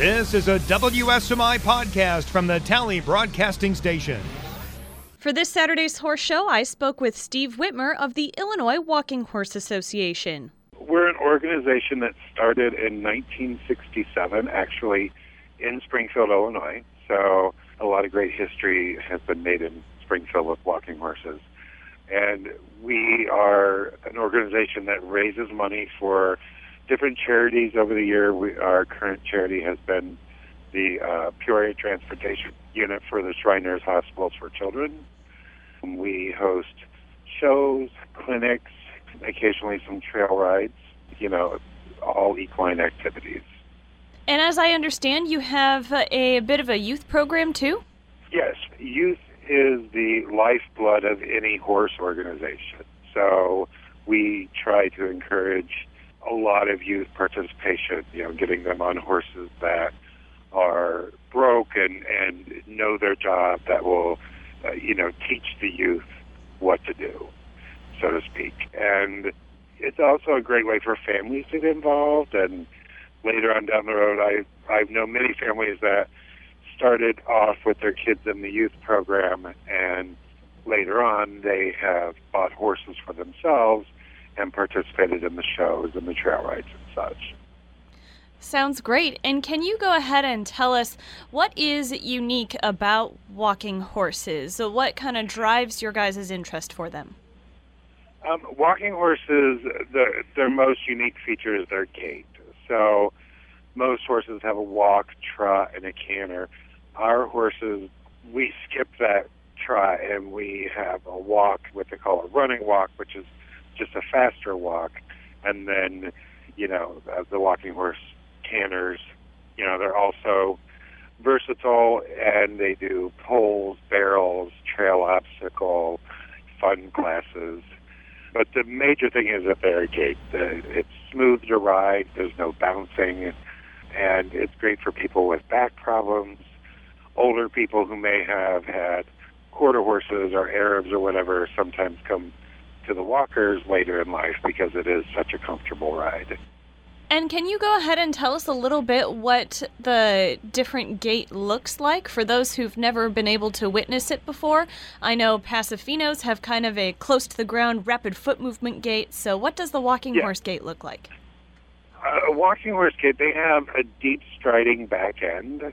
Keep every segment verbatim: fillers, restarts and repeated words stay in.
This is a W S M I podcast from the Tally Broadcasting Station. For this Saturday's Horse Show, I spoke with Steve Whitmer of the Illinois Walking Horse Association. We're an organization that started in nineteen sixty-seven, actually in Springfield, Illinois. So a lot of great history has been made in Springfield with walking horses. And we are an organization that raises money for different charities over the year. We, our current charity has been the uh, Peoria Transportation Unit for the Shriners Hospitals for Children. We host shows, clinics, occasionally some trail rides, you know, all equine activities. And as I understand, you have a bit of a youth program too? Yes, youth is the lifeblood of any horse organization. So we try to encourage a lot of youth participation, you know, getting them on horses that are broke and, and know their job, that will, uh, you know, teach the youth what to do, so to speak. And it's also a great way for families to get involved. And later on down the road, I I know many families that started off with their kids in the youth program, and later on they have bought horses for themselves and participated in the shows and the trail rides and such. Sounds great. And can you go ahead and tell us what is unique about walking horses? So what kind of drives your guys' interest for them? Um, walking horses, the, their most unique feature is their gait. So most horses have a walk, trot, and a canter. Our horses, we skip that trot and we have a walk, what they call a running walk, which is just a faster walk. And then, you know, uh, the walking horse canters, you know, they're also versatile, and they do poles, barrels, trail obstacle, fun classes. But the major thing is that they're gait. It's smooth to ride, there's no bouncing, and it's great for people with back problems, older people who may have had quarter horses or Arabs or whatever sometimes come to the walkers later in life because it is such a comfortable ride. And can you go ahead and tell us a little bit what the different gait looks like for those who've never been able to witness it before? I know Pasafinos have kind of a close-to-the-ground, rapid foot movement gait, so what does the walking yeah. horse gait look like? Uh, a walking horse gait, they have a deep striding back end,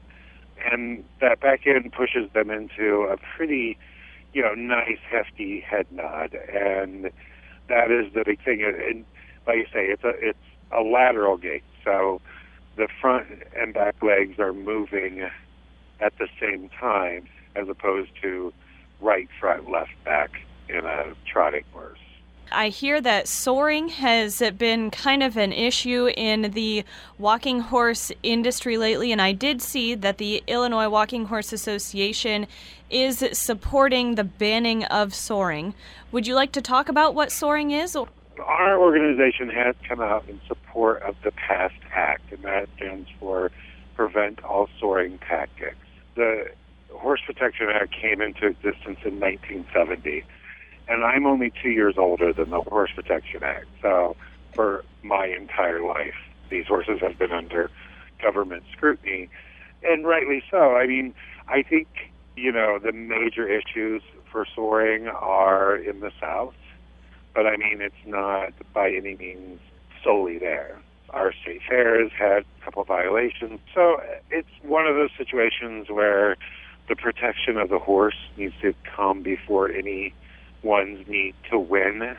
and that back end pushes them into a pretty, you know, nice, hefty head nod, and that is the big thing. And like you say, it's a it's a lateral gait, so the front and back legs are moving at the same time, as opposed to right front, left back in a trotting horse. I hear that soaring has been kind of an issue in the walking horse industry lately, and I did see that the Illinois Walking Horse Association is supporting the banning of soaring. Would you like to talk about what soaring is? Our organization has come out in support of the PAST Act, and that stands for Prevent All Soaring Tactics. The Horse Protection Act came into existence in nineteen seventy. And I'm only two years older than the Horse Protection Act. So for my entire life, these horses have been under government scrutiny, and rightly so. I mean, I think, you know, the major issues for soaring are in the South, but I mean, it's not by any means solely there. Our state fair has had a couple of violations. So it's one of those situations where the protection of the horse needs to come before any ones need to win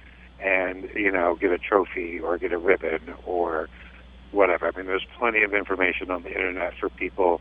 and, you know, get a trophy or get a ribbon or whatever. I mean, there's plenty of information on the internet for people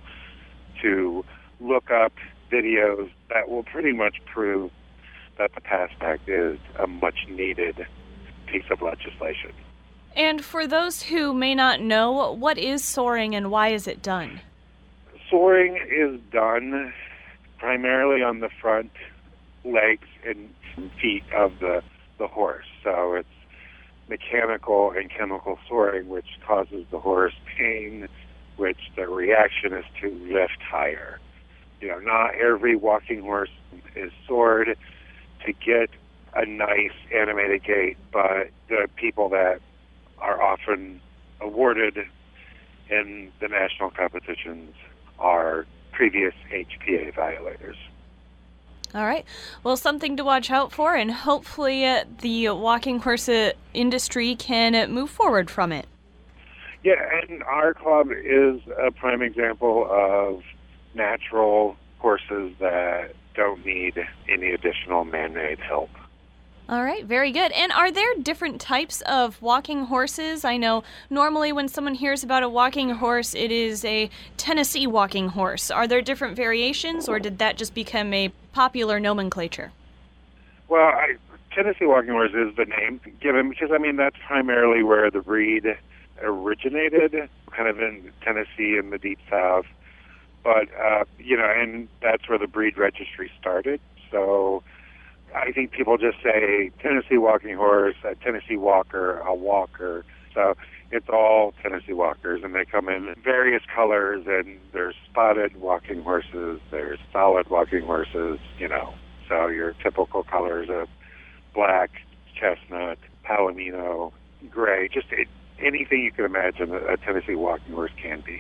to look up videos that will pretty much prove that the PAST Act is a much needed piece of legislation. And for those who may not know, what is soaring and why is it done? Soaring is done primarily on the front legs and feet of the, the horse. So it's mechanical and chemical soaring, which causes the horse pain, which the reaction is to lift higher. You know, not every walking horse is soared to get a nice animated gait, but the people that are often awarded in the national competitions are previous H P A violators. All right. Well, something to watch out for, and hopefully uh, the walking horse uh, industry can uh, move forward from it. Yeah, and our club is a prime example of natural horses that don't need any additional man-made help. All right, very good. And are there different types of walking horses? I know normally when someone hears about a walking horse, it is a Tennessee walking horse. Are there different variations, or did that just become a popular nomenclature? Well, I, Tennessee walking horse is the name given because, I mean, that's primarily where the breed originated, kind of in Tennessee in the Deep South. But, uh, you know, and that's where the breed registry started. So I think people just say Tennessee walking horse, a Tennessee walker, a walker. So it's all Tennessee walkers, and they come in various colors, and there's spotted walking horses, there's solid walking horses, you know. So your typical colors of black, chestnut, palomino, gray, just it, anything you can imagine a Tennessee walking horse can be.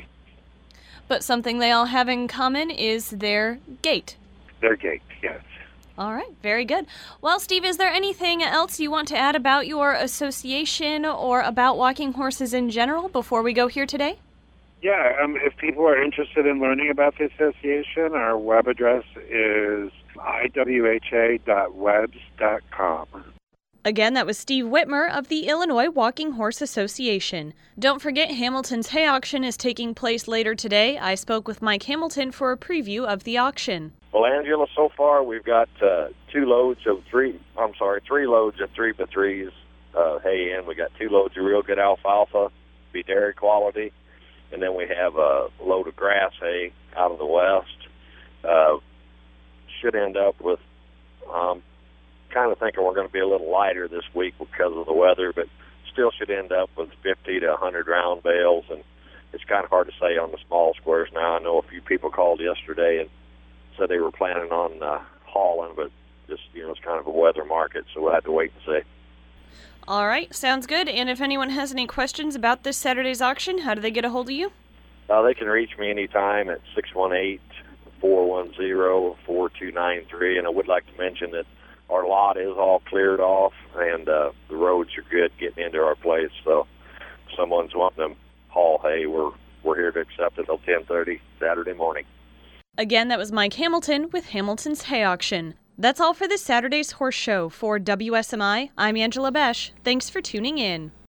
But something they all have in common is their gait. Their gait, yes. All right, very good. Well, Steve, is there anything else you want to add about your association or about walking horses in general before we go here today? Yeah, um, if people are interested in learning about the association, our web address is I W H A dot webs dot com. Again, that was Steve Whitmer of the Illinois Walking Horse Association. Don't forget, Hamilton's hay auction is taking place later today. I spoke with Mike Hamilton for a preview of the auction. Well, Angela, so far we've got uh, two loads of three, I'm sorry, three loads of three by threes uh, hay in. We got two loads of real good alfalfa, be dairy quality, and then we have a load of grass hay out of the west. Uh, should end up with, um, kind of thinking we're going to be a little lighter this week because of the weather, but still should end up with fifty to one hundred round bales, and it's kind of hard to say on the small squares now. I know a few people called yesterday and said they were planning on uh, hauling, but just, you know, it's kind of a weather market, so we'll have to wait and see. All right, sounds good. And if anyone has any questions about this Saturday's auction, how do they get a hold of you? Uh, they can reach me anytime at six one eight, four one zero, four two nine three, and I would like to mention that our lot is all cleared off, and uh, the roads are good getting into our place, so if someone's wanting to haul hay, we're, we're here to accept it till ten thirty Saturday morning. Again, that was Mike Hamilton with Hamilton's Hay Auction. That's all for this Saturday's Horse Show. For W S M I, I'm Angela Besh. Thanks for tuning in.